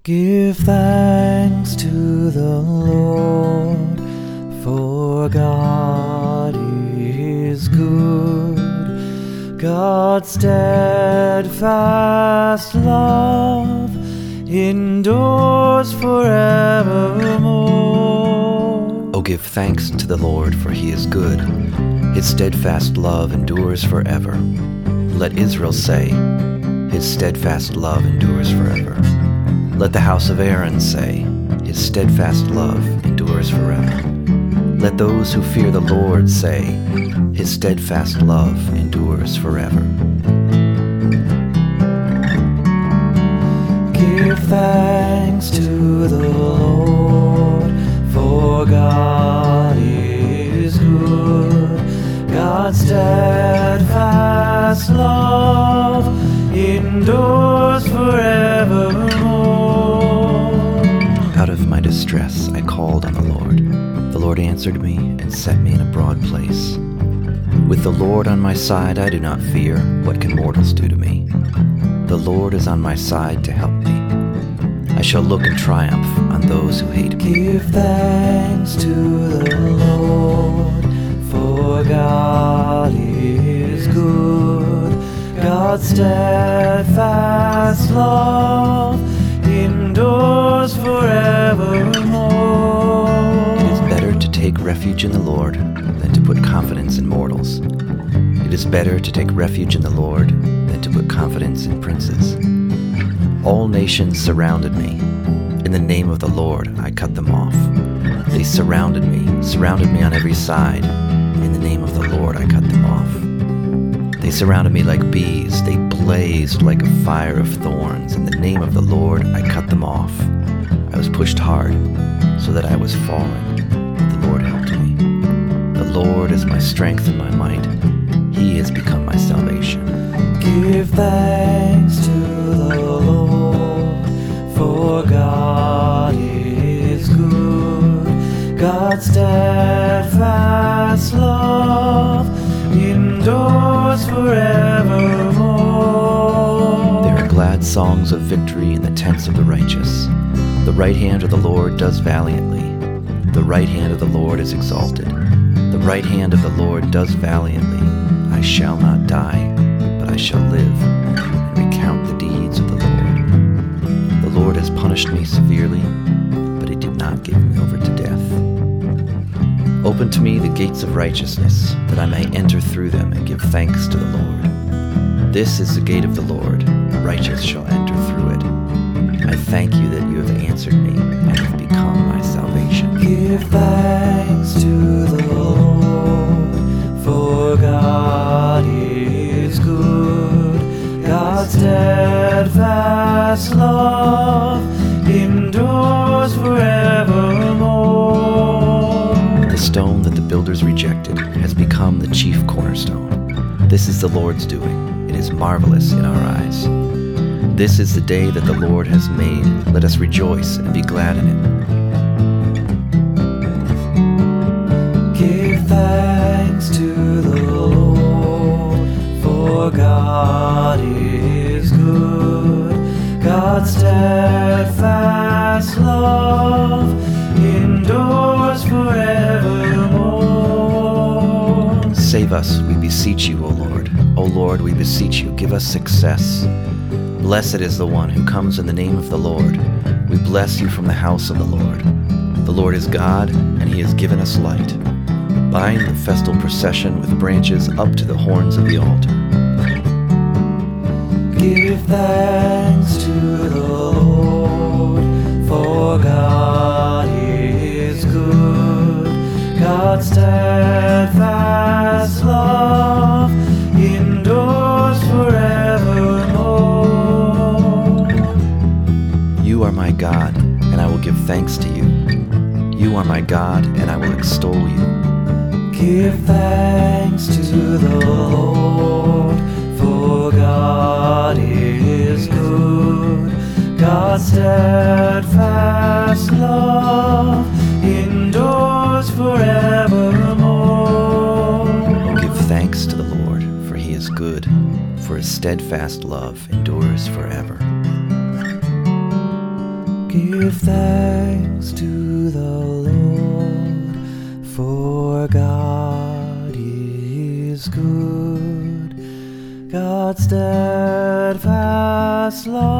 Give thanks to the Lord, for God is good. God's steadfast love endures forevermore. O give thanks to the Lord, for he is good. His steadfast love endures forever. Let Israel say, his steadfast love endures forever. Let the house of Aaron say, his steadfast love endures forever. Let those who fear the Lord say, his steadfast love endures forever. Give thanks to the Lord, for God is good. God's steadfast love endures forevermore. Out of my distress I called on the Lord. The Lord answered me and set me in a broad place. With the Lord on my side, I do not fear. What can mortals do to me? The Lord is on my side to help me. I shall look in triumph on those who hate me. Give thanks to the Lord, for God is good. God's steadfast love endures forevermore. It is better to take refuge in the Lord than to put confidence in mortals. It is better to take refuge in the Lord than to put confidence in princes. All nations surrounded me. In the name of the Lord, I cut them off. They surrounded me on every side. In the name of the Lord, I cut them off. They surrounded me like bees. They blazed like a fire of thorns. In the name of the Lord, I cut them off. I was pushed hard so that I was falling. The Lord helped me. The Lord is my strength and my might. He has become my salvation. Give thanks to the Lord, for God is good. God's steadfast love endures forevermore. There are glad songs of victory in the tents of the righteous. The right hand of the Lord does valiantly. The right hand of the Lord is exalted. The right hand of the Lord does valiantly. I shall not die, but I shall live and recount the deeds of the Lord. The Lord has punished me severely, but he did not give me over to death. Open to me the gates of righteousness, that I may enter through them and give thanks to the Lord. This is the gate of the Lord, the righteous shall enter through it. I thank you that you have answered me and have become my salvation. Give thanks to the Lord, for God is good. God's steadfast love endures forevermore. The stone that the builders rejected has become the chief cornerstone. This is the Lord's doing. It is marvelous in our eyes. This is the day that the Lord has made. Let us rejoice and be glad in it. Give thanks to the Lord, for God is good. God's steadfast love endures forevermore. Save us, we beseech you, O Lord. O Lord, we beseech you, give us success. Blessed is the one who comes in the name of the Lord. We bless you from the house of the Lord. The Lord is God, and he has given us light. Bind the festal procession with branches up to the horns of the altar. Give thanks to the Lord, for God is good. God's steadfast love endures forevermore. You are my God, and I will give thanks to you. You are my God, and I will extol you. Give thanks to the Lord, for God is good. God's steadfast love endures forevermore. Give thanks to the Lord, for he is good, for his steadfast love endures forever. Give thanks to the Lord, for God is good. God's steadfast love